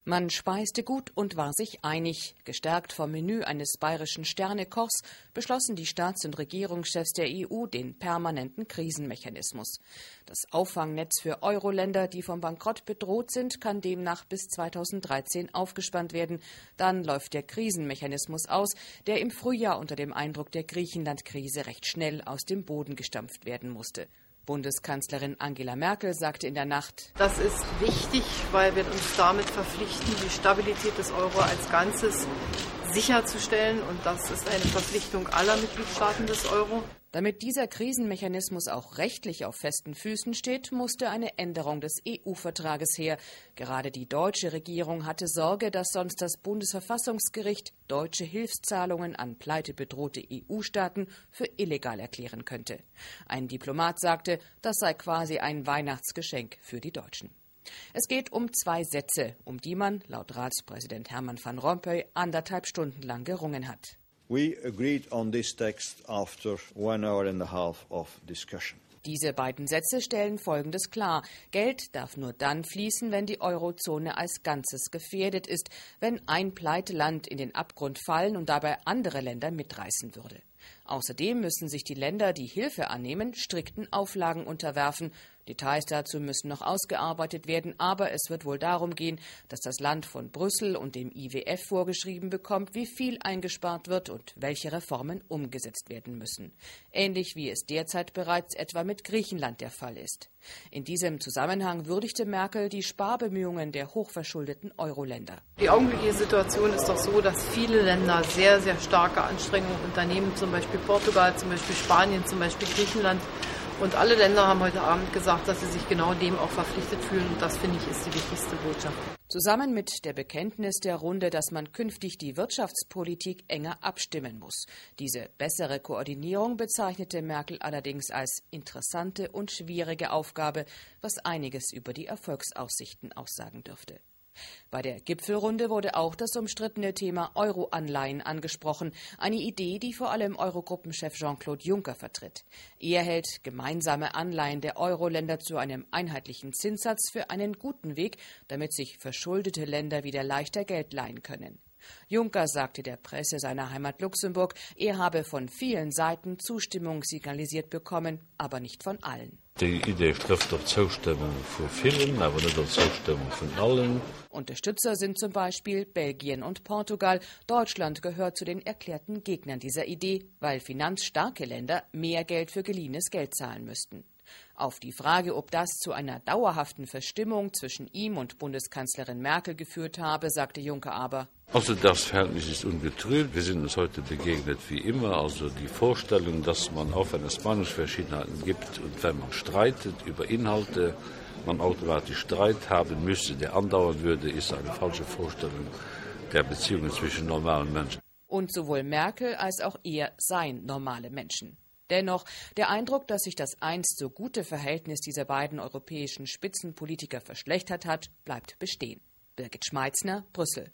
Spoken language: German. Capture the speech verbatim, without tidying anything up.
Man speiste gut und war sich einig. Gestärkt vom Menü eines bayerischen Sternekochs beschlossen die Staats- und Regierungschefs der E U den permanenten Krisenmechanismus. Das Auffangnetz für Euro-Länder, die vom Bankrott bedroht sind, kann demnach bis zweitausenddreizehn aufgespannt werden. Dann läuft der Krisenmechanismus aus, der im Frühjahr unter dem Eindruck der Griechenland-Krise recht schnell aus dem Boden gestampft werden musste. Bundeskanzlerin Angela Merkel sagte in der Nacht: Das ist wichtig, weil wir uns damit verpflichten, die Stabilität des Euro als Ganzes sicherzustellen. Und das ist eine Verpflichtung aller Mitgliedstaaten des Euro. Damit dieser Krisenmechanismus auch rechtlich auf festen Füßen steht, musste eine Änderung des E U-Vertrages her. Gerade die deutsche Regierung hatte Sorge, dass sonst das Bundesverfassungsgericht deutsche Hilfszahlungen an pleitebedrohte E U-Staaten für illegal erklären könnte. Ein Diplomat sagte, das sei quasi ein Weihnachtsgeschenk für die Deutschen. Es geht um zwei Sätze, um die man, laut Ratspräsident Herman van Rompuy, anderthalb Stunden lang gerungen hat. We agreed on this text after one hour and a half of discussion. Diese beiden Sätze stellen Folgendes klar: Geld darf nur dann fließen, wenn die Eurozone als Ganzes gefährdet ist, wenn ein Pleiteland in den Abgrund fallen und dabei andere Länder mitreißen würde. Außerdem müssen sich die Länder, die Hilfe annehmen, strikten Auflagen unterwerfen. Details dazu müssen noch ausgearbeitet werden, aber es wird wohl darum gehen, dass das Land von Brüssel und dem I W F vorgeschrieben bekommt, wie viel eingespart wird und welche Reformen umgesetzt werden müssen. Ähnlich wie es derzeit bereits etwa mit Griechenland der Fall ist. In diesem Zusammenhang würdigte Merkel die Sparbemühungen der hochverschuldeten Euro-Länder. Die augenblickliche Situation ist doch so, dass viele Länder sehr, sehr starke Anstrengungen unternehmen, zum Beispiel Portugal, zum Beispiel Spanien, zum Beispiel Griechenland. Und alle Länder haben heute Abend gesagt, dass sie sich genau dem auch verpflichtet fühlen. Und das, finde ich, ist die wichtigste Botschaft. Zusammen mit der Bekenntnis der Runde, dass man künftig die Wirtschaftspolitik enger abstimmen muss. Diese bessere Koordinierung bezeichnete Merkel allerdings als interessante und schwierige Aufgabe, was einiges über die Erfolgsaussichten aussagen dürfte. Bei der Gipfelrunde wurde auch das umstrittene Thema Euro-Anleihen angesprochen, eine Idee, die vor allem Eurogruppenchef Jean-Claude Juncker vertritt. Er hält gemeinsame Anleihen der Euro-Länder zu einem einheitlichen Zinssatz für einen guten Weg, damit sich verschuldete Länder wieder leichter Geld leihen können. Juncker sagte der Presse seiner Heimat Luxemburg, er habe von vielen Seiten Zustimmung signalisiert bekommen, aber nicht von allen. Die Idee trifft auf Zustimmung von vielen, aber nicht auf Zustimmung von allen. Unterstützer sind zum Beispiel Belgien und Portugal. Deutschland gehört zu den erklärten Gegnern dieser Idee, weil finanzstarke Länder mehr Geld für geliehenes Geld zahlen müssten. Auf die Frage, ob das zu einer dauerhaften Verstimmung zwischen ihm und Bundeskanzlerin Merkel geführt habe, sagte Juncker aber: Also das Verhältnis ist ungetrübt. Wir sind uns heute begegnet wie immer. Also die Vorstellung, dass man, auch wenn es Meinungsverschiedenheiten gibt und wenn man streitet über Inhalte, man automatisch Streit haben müsse, der andauern würde, ist eine falsche Vorstellung der Beziehungen zwischen normalen Menschen. Und sowohl Merkel als auch er seien normale Menschen. Dennoch, der Eindruck, dass sich das einst so gute Verhältnis dieser beiden europäischen Spitzenpolitiker verschlechtert hat, bleibt bestehen. Birgit Schmeitzner, Brüssel.